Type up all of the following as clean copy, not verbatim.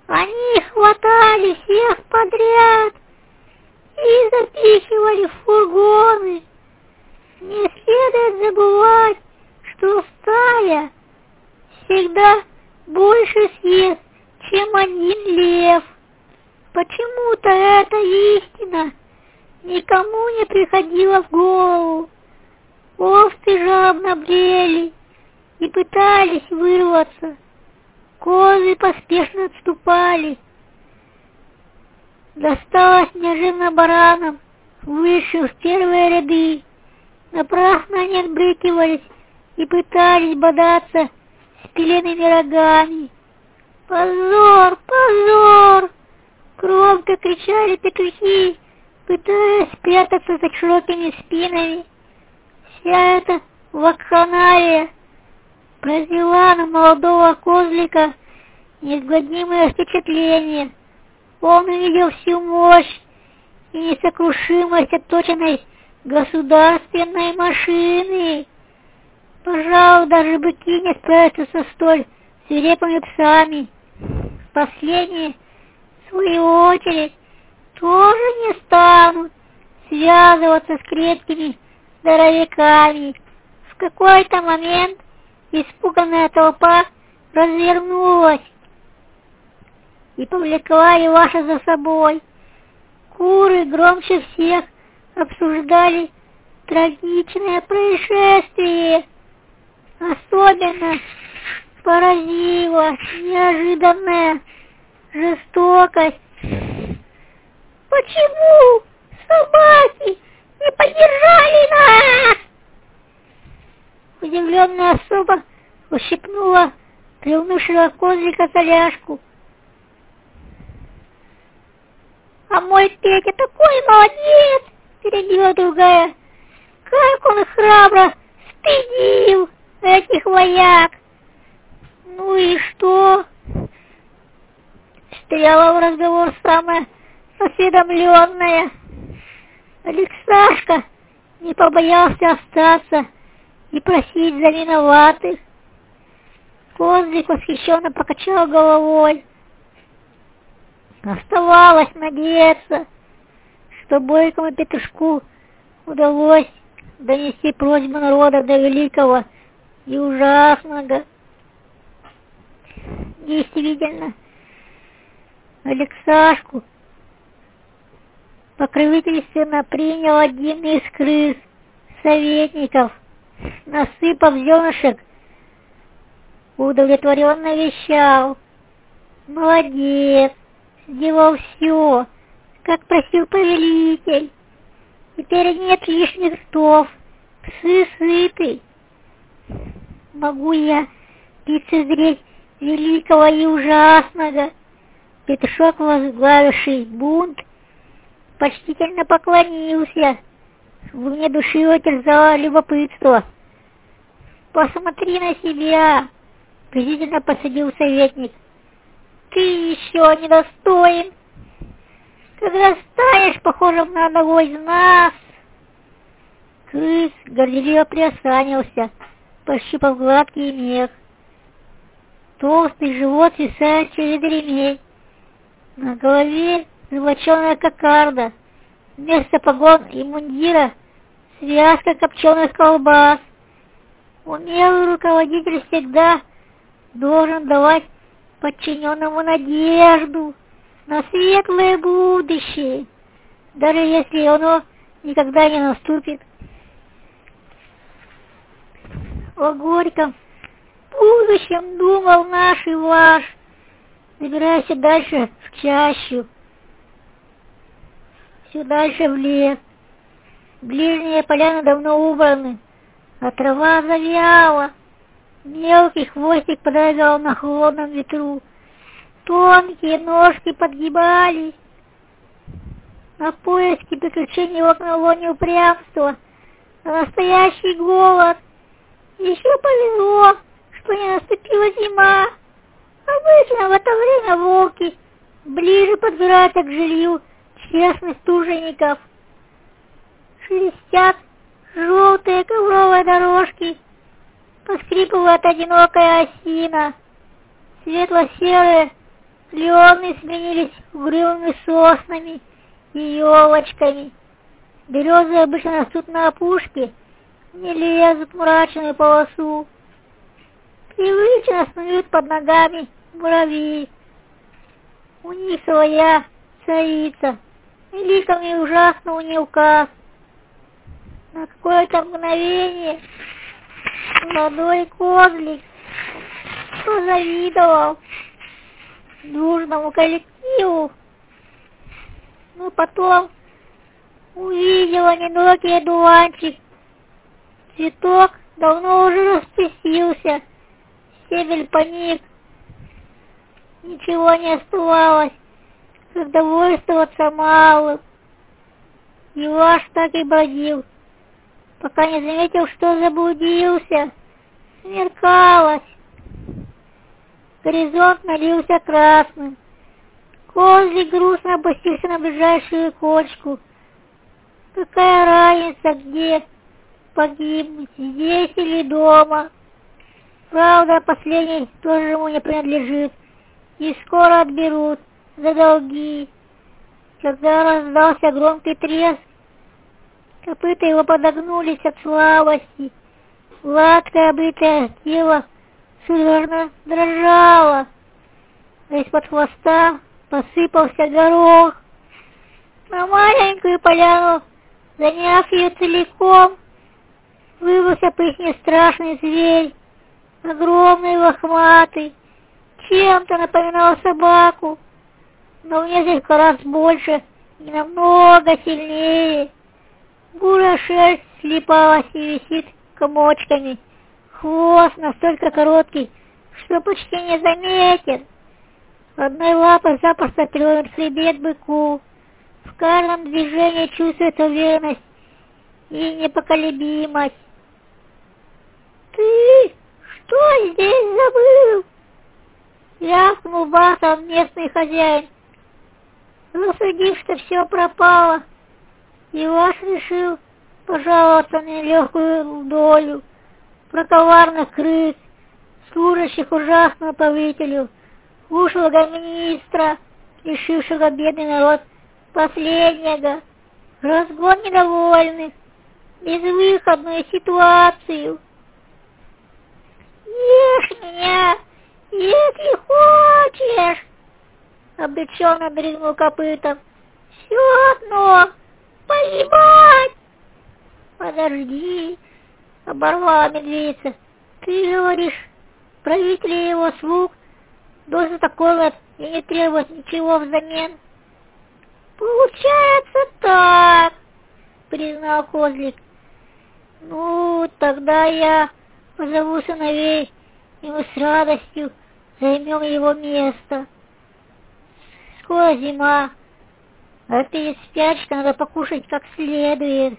Они хватали всех подряд и запихивали в фургоны. Не следует забывать, что стая всегда больше съест, чем один лев. Почему-то эта истина никому не приходила в голову. Овцы жадно блеяли и пытались вырваться. Козы поспешно отступали. Досталось неожиданно баранам, вышедшим в первые ряды. Напрасно они отбрыкивались и пытались бодаться с пиленными рогами. «Позор! Позор!» — громко кричали петухи, пытаясь спрятаться за широкими спинами. Вся эта вакханалия произвела на молодого козлика неизгладимое впечатление. Он увидел всю мощь и несокрушимость отточенной государственной машины. Пожалуй, даже быки не справятся со столь свирепыми псами. Последние, в свою очередь, тоже не станут связываться с крепкими здоровяками. В какой-то момент испуганная толпа развернулась и повлекла Иваша за собой. Куры громче всех обсуждали трагичное происшествие. Особенно поразила неожиданная жестокость. «Почему собаки не поддержали нас?» Удивленная особа ущипнула приунывшего козлика за ляжку. «А мой Петя такой молодец!» — перебила другая. «Как он храбро стыдил этих вояк!» «Ну и что?» — встряла в разговор самая осведомленная. Алексашка не побоялся остаться и просить за виноватых. Козлик восхищенно покачал головой. Оставалось надеяться, что бойкому петушку удалось донести просьбу народа до великого и ужасного. Действительно, Алексашку покровительственно принял один из крыс советников, насыпав зернышек, удовлетворенно вещал: «Молодец, сделал все, как просил повелитель. Теперь нет лишних ртов, псы сыты. Могу я лицезреть великого и ужасного?» Петушок, возглавивший бунт, почтительно поклонился. В глубине души его терзало любопытство. «Посмотри на себя!» — презрительно посадил советник. «Ты еще недостоин, когда станешь похожим на одного из нас!» Крыс горделиво приосанился, пощупав гладкий мех. Толстый живот свисает через ремень. На голове золоченая кокарда. Вместо погон и мундира связка копченых колбас. Умелый руководитель всегда должен давать подчиненному надежду на светлое будущее, даже если оно никогда не наступит. О горьком будущем думал наш Иваш, забираясь дальше в чащу, все дальше в лес. Ближние поляны давно убраны, а трава завяла. Мелкий хвостик подрагивал на холодном ветру. Тонкие ножки подгибались. На поиски приключений окнало не упрямство, а настоящий голод. Еще повезло, что не наступила зима. Обычно в это время волки ближе подбираются к жилью честных тружеников. Шелестят желтые ковровые дорожки, поскрипывает одинокая осина. Светло-серые Клены сменились угрюмыми соснами и елочками. Березы обычно растут на опушке, не лезут в мрачную полосу. Привычно снуют под ногами муравьи. У них своя царица, великом и ужасно у нее указ. На какое-то мгновение молодой козлик позавидовал дружному коллективу, но потом увидел одинокий одуванчик. Цветок давно уже распустился, стебель поник. Ничего не оставалось, как довольствоваться малым. Иваш так и бродил, пока не заметил, что заблудился. Смеркалось. Горизонт налился красным. Козлик грустно опустился на ближайшую кочку. Какая разница, где погибнуть, здесь или дома? Правда, последний тоже ему не принадлежит, и скоро отберут за долги. Когда раздался громкий треск, копыта его подогнулись от слабости. Гладкое обритое тело судорожно дрожало, а из-под хвоста посыпался горох. На маленькую поляну, заняв ее целиком, выбрался поистине страшный зверь, огромный, лохматый, чем-то напоминал собаку, но в несколько раз больше и намного сильнее. Бурая шерсть слипалась и висит комочками. Хвост настолько короткий, что почти не заметен. Одной лапой запросто переломит хребет быку. В каждом движении чувствует уверенность и непоколебимость. «Ты что здесь забыл?» — рявкнул басом местный хозяин. Рассудив, что все пропало, Иваш решил пожаловаться на нелегкую долю про коварных крыс, служащих ужасному правителю, ушлого министра, лишившего бедный народ последнего, разгон недовольных, безвыходную ситуацию. «Ешь меня, если хочешь!» — обреченно дрыгнул копытом. «Все одно погибать!» «Подожди!» — оборвала медведица. «Ты говоришь, правитель и его слуг должен такой вот и не требовать ничего взамен?» «Получается так!» — признал козлик. «Ну, тогда я позову сыновей, и мы с радостью займем его место. Скоро зима, а перед спячкой надо покушать как следует».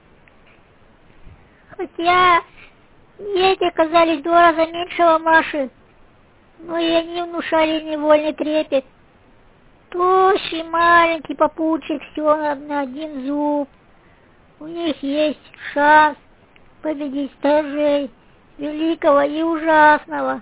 Хотя дети оказались в 2 раза меньшего Маши, но и они внушали невольный трепет. Тощий маленький попутчик всего на 1 зуб. У них есть шанс победить стражей великого и ужасного.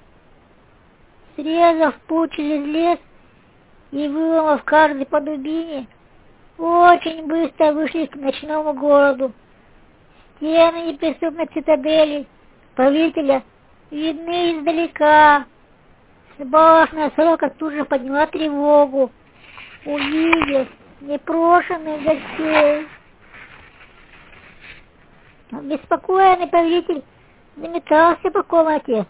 Срезав путь через лес и выломав каждый по дубине, очень быстро вышли к ночному городу. Стены неприступной цитадели правителя видны издалека. Башня сорока тут же подняла тревогу, увидев непрошенных гостей. Обеспокоенный правитель заметался по комнате,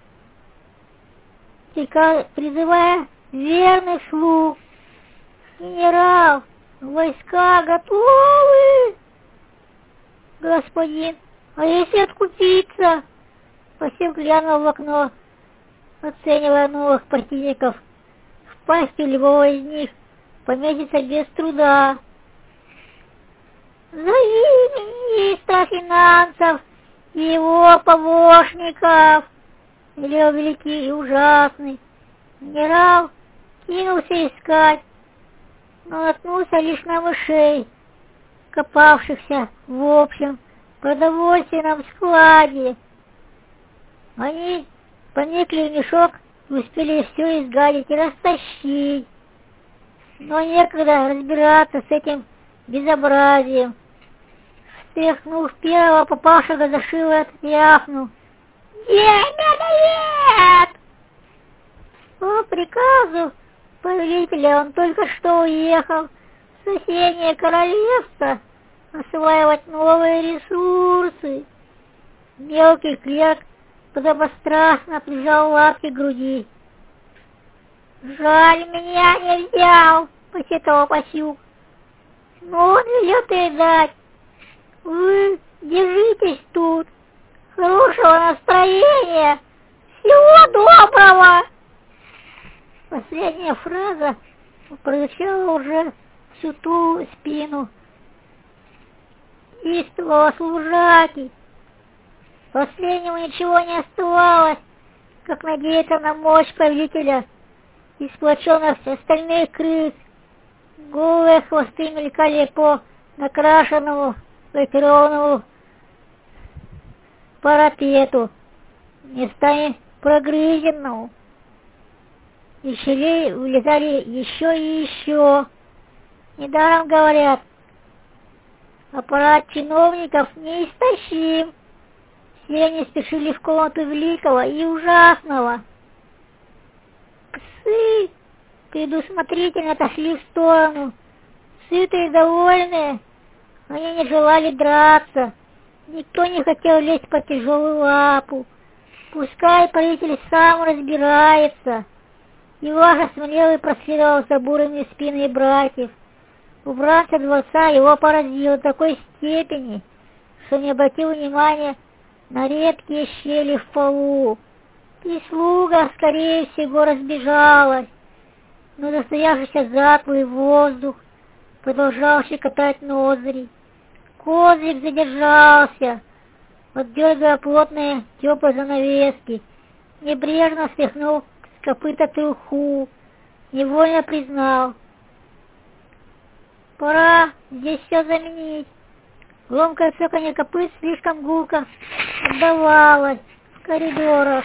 призывая верных слуг. «Генерал, войска готовы?» «Господин, а если откупиться?» Посев глянул в окно, оценивая новых противников. В пасти любого из них поместится без труда. «Зови министра финансов и его помощников!» — велел великий и ужасный. Генерал кинулся искать, но наткнулся лишь на мышей, копавшихся в общем продовольственном складе. Они проникли в мешок успели все изгадить и растащить. Но некогда разбираться с этим безобразием. Встряхнув первого попавшего за шиворот, яхнул: «Нет! По приказу повелителя он только что уехал в соседнее королевство осваивать новые ресурсы». Мелкий клерк подобострастно прижал лапки к груди. «Жаль, меня не взял», — посетовал Пасюк. «Но он велел передать. Вы держитесь тут. Хорошего настроения. Всего доброго». Последняя фраза прозвучала уже всю ту спину истового служаки. Последнему ничего не оставалось, как надеяться на мощь повелителя и сплоченность остальных крыс. Голые хвосты мелькали по накрашенному, лакированному парапету, местами прогрызенному. Из щелей вылезали еще и еще. Недаром говорят, аппарат чиновников неистощим. Все они спешили в комнату великого и ужасного. Псы предусмотрительно отошли в сторону. Сытые и довольные, они не желали драться. Никто не хотел лезть под тяжелую лапу. Пускай правитель сам разбирается. И Иваша смелый проследовал за бурыми спинами братьев. Убранца дворца его поразило до такой степени, что не обратил внимания на редкие щели в полу. Прислуга, скорее всего, разбежалась, но застоявшийся затхлый воздух продолжал щекотать ноздри. Козырь задержался, отдергивая плотные теплые занавески, небрежно стряхнул с копыта труху, невольно признал: пора здесь все заменить. Громкое цоканье копыт слишком гулко отдавалось в коридорах.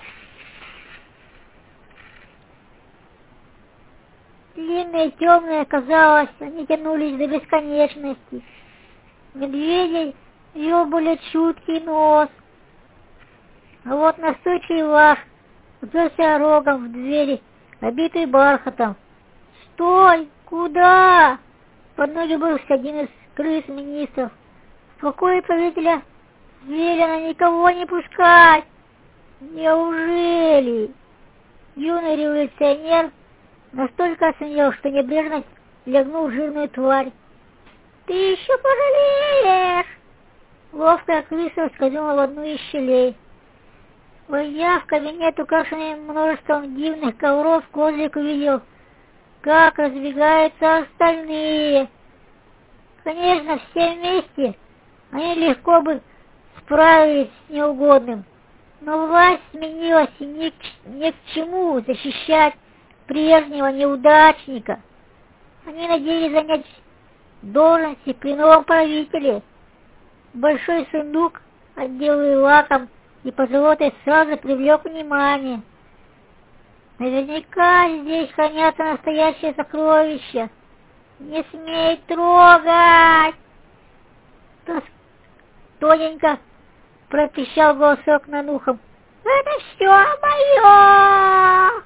Длинные, темные, казалось, они тянулись до бесконечности. Медведей вел более чуткий нос. А вот настойчивый Ваш уперся рогом в двери, обитой бархатом. «Стой! Куда?» Под ноги бросился один из крыс-министров. В покое правителя велено никого не пускать. Неужели? Юный революционер настолько оценил, что небрежно легнул жирную тварь. «Ты еще пожалеешь!» Ловкая крыса скользнула в одну из щелей. Войдя в кабинет, украшенный множеством дивных ковров, Козлик увидел, как разбегаются остальные. Конечно, все вместе они легко бы справились с неугодным, но власть сменилась, и ни к чему защищать прежнего неудачника. Они надеялись занять должности при новом правителе. Большой сундук, отделанный лаком и позолотой, сразу привлек внимание. Наверняка здесь хранятся настоящие сокровища. Не смей трогать! Тоненько пропищал голосок над ухом. Это все мое!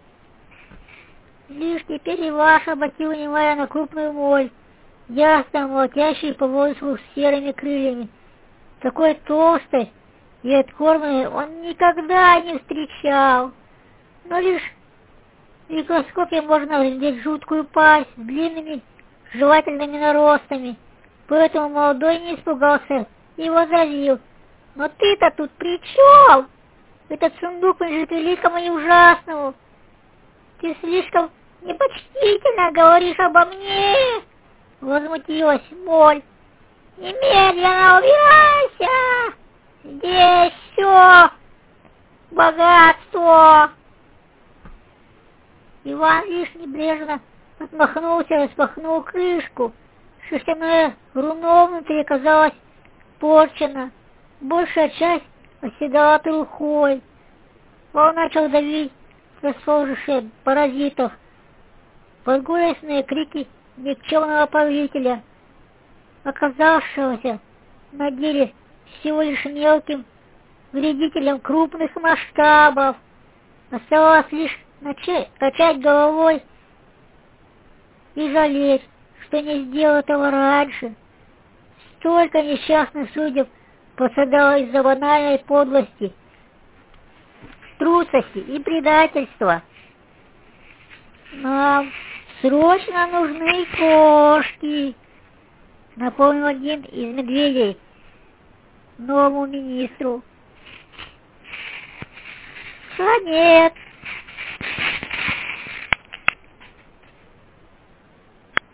Лишь теперь Иваш обратил внимание на крупную моль, ясно молотящую по воздуху с серыми крыльями. Такой толстой и откормленной он никогда не встречал. Но лишь в микроскопе можно разглядеть жуткую пасть с длинными жевательными наростами. Поэтому молодой не испугался и возразил: «Но ты-то тут при чем? Этот сундук принадлежит великому и ужасному. Ты слишком непочтительно говоришь обо мне!» Возмутилась моль. «Немедленно убирайся! Здесь все богатство!» Иван лишь небрежно отмахнулся и распахнул крышку. Шерстяное руно внутри оказалось порчено. Большая часть оседала трухой. Он начал давить расположившие паразитов, под горестные крики никчемного правителя, оказавшегося на деле всего лишь мелким вредителем крупных масштабов, оставалось лишь качать головой и жалеть, что не сделал этого раньше. Столько несчастных судеб пострадало из-за банальной подлости, трусости и предательства. Нам срочно нужны кошки, напомнил один из медведей новому министру. Конец.